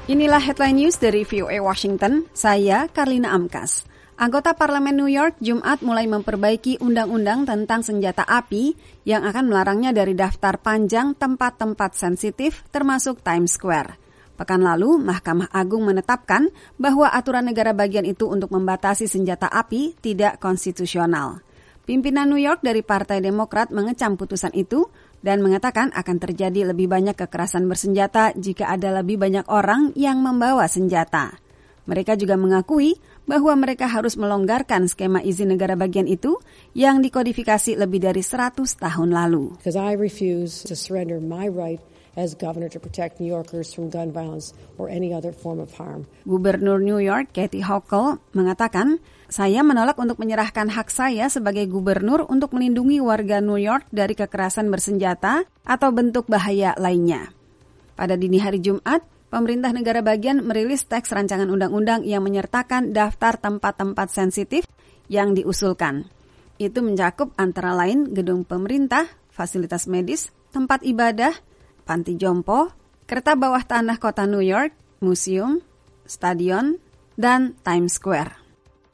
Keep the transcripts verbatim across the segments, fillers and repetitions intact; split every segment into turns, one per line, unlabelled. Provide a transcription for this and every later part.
Inilah headline news dari V O A Washington, saya Karlina Amkas. Anggota Parlemen New York Jumat mulai memperbaiki undang-undang tentang senjata api yang akan melarangnya dari daftar panjang tempat-tempat sensitif termasuk Times Square. Pekan lalu, Mahkamah Agung menetapkan bahwa aturan negara bagian itu untuk membatasi senjata api tidak konstitusional. Pimpinan New York dari Partai Demokrat mengecam putusan itu dan mengatakan akan terjadi lebih banyak kekerasan bersenjata jika ada lebih banyak orang yang membawa senjata. Mereka juga mengakui bahwa mereka harus melonggarkan skema izin negara bagian itu yang dikodifikasi lebih dari seratus tahun lalu.
Because I refuse to surrender my right as governor to protect New Yorkers from gun violence or any other form of harm.
Gubernur New York Kathy Hochul mengatakan, saya menolak untuk menyerahkan hak saya sebagai gubernur untuk melindungi warga New York dari kekerasan bersenjata atau bentuk bahaya lainnya. Pada dini hari Jumat, pemerintah negara bagian merilis teks rancangan undang-undang yang menyertakan daftar tempat-tempat sensitif yang diusulkan. Itu mencakup antara lain gedung pemerintah, fasilitas medis, tempat ibadah, panti jompo, kereta bawah tanah kota New York, museum, stadion, dan Times Square.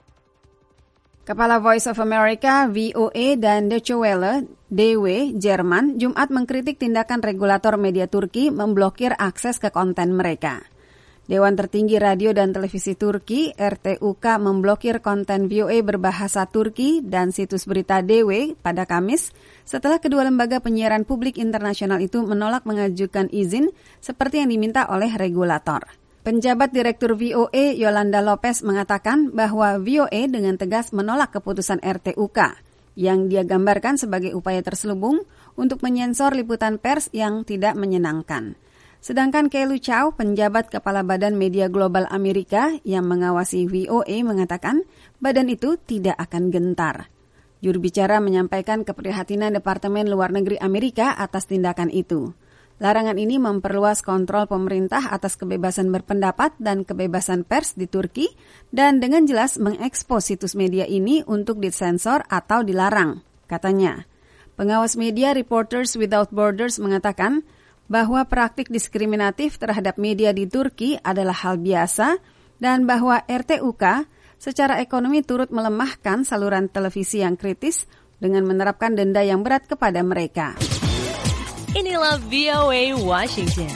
Kepala Voice of America, V O A, dan Deutsche Welle, D W, Jerman, Jumat mengkritik tindakan regulator media Turki memblokir akses ke konten mereka. Dewan Tertinggi Radio dan Televisi Turki, R T U K, memblokir konten V O A berbahasa Turki dan situs berita D W pada Kamis setelah kedua lembaga penyiaran publik internasional itu menolak mengajukan izin seperti yang diminta oleh regulator. Penjabat Direktur V O A Yolanda Lopez mengatakan bahwa V O A dengan tegas menolak keputusan R T U K yang dia gambarkan sebagai upaya terselubung untuk menyensor liputan pers yang tidak menyenangkan. Sedangkan Kelu Chow, penjabat Kepala Badan Media Global Amerika yang mengawasi V O A mengatakan badan itu tidak akan gentar. Juru bicara menyampaikan keprihatinan Departemen Luar Negeri Amerika atas tindakan itu. Larangan ini memperluas kontrol pemerintah atas kebebasan berpendapat dan kebebasan pers di Turki dan dengan jelas mengekspos situs media ini untuk disensor atau dilarang, katanya. Pengawas media Reporters Without Borders mengatakan bahwa praktik diskriminatif terhadap media di Turki adalah hal biasa dan bahwa R T U K secara ekonomi turut melemahkan saluran televisi yang kritis dengan menerapkan denda yang berat kepada mereka.
Inilah V O A Washington.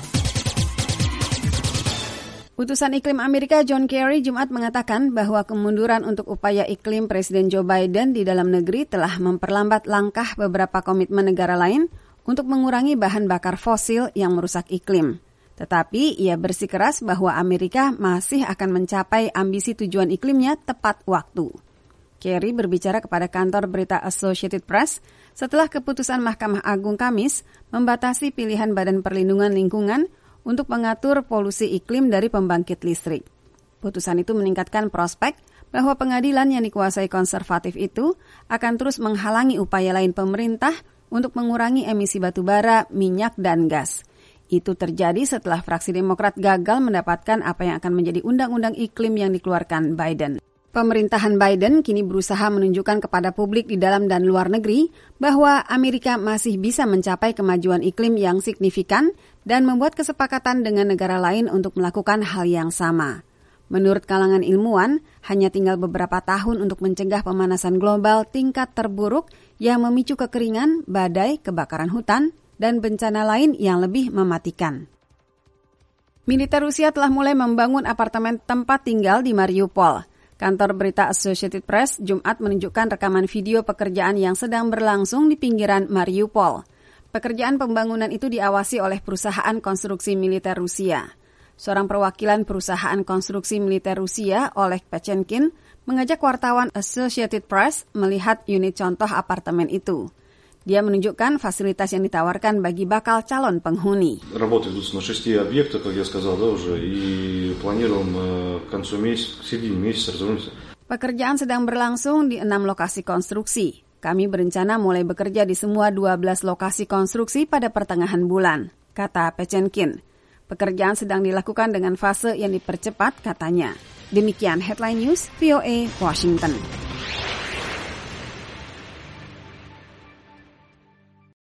Utusan Iklim Amerika John Kerry Jumat mengatakan bahwa kemunduran untuk upaya iklim Presiden Joe Biden di dalam negeri telah memperlambat langkah beberapa komitmen negara lain untuk mengurangi bahan bakar fosil yang merusak iklim. Tetapi ia bersikeras bahwa Amerika masih akan mencapai ambisi tujuan iklimnya tepat waktu. Kerry berbicara kepada kantor berita Associated Press setelah keputusan Mahkamah Agung Kamis membatasi pilihan Badan Perlindungan Lingkungan untuk mengatur polusi iklim dari pembangkit listrik. Putusan itu meningkatkan prospek bahwa pengadilan yang dikuasai konservatif itu akan terus menghalangi upaya lain pemerintah untuk mengurangi emisi batu bara, minyak, dan gas. Itu terjadi setelah fraksi Demokrat gagal mendapatkan apa yang akan menjadi undang-undang iklim yang dikeluarkan Biden. Pemerintahan Biden kini berusaha menunjukkan kepada publik di dalam dan luar negeri bahwa Amerika masih bisa mencapai kemajuan iklim yang signifikan dan membuat kesepakatan dengan negara lain untuk melakukan hal yang sama. Menurut kalangan ilmuwan, hanya tinggal beberapa tahun untuk mencegah pemanasan global tingkat terburuk yang memicu kekeringan, badai, kebakaran hutan, dan bencana lain yang lebih mematikan. Militer Rusia telah mulai membangun apartemen tempat tinggal di Mariupol. Kantor berita Associated Press Jumat menunjukkan rekaman video pekerjaan yang sedang berlangsung di pinggiran Mariupol. Pekerjaan pembangunan itu diawasi oleh perusahaan konstruksi militer Rusia. Seorang perwakilan perusahaan konstruksi militer Rusia, Oleg Pechenkin, mengajak wartawan Associated Press melihat unit contoh apartemen itu. Dia menunjukkan fasilitas yang ditawarkan bagi bakal calon penghuni.
Работа ведутся на шести объектах, как я сказал, да, уже, и планируем к концу месяца, к середине месяца развернуться.
Pekerjaan sedang berlangsung di enam lokasi konstruksi. Kami berencana mulai bekerja di semua dua belas lokasi konstruksi pada pertengahan bulan, kata Pechenkin. Pekerjaan sedang dilakukan dengan fase yang dipercepat, katanya. Demikian Headline News V O A Washington.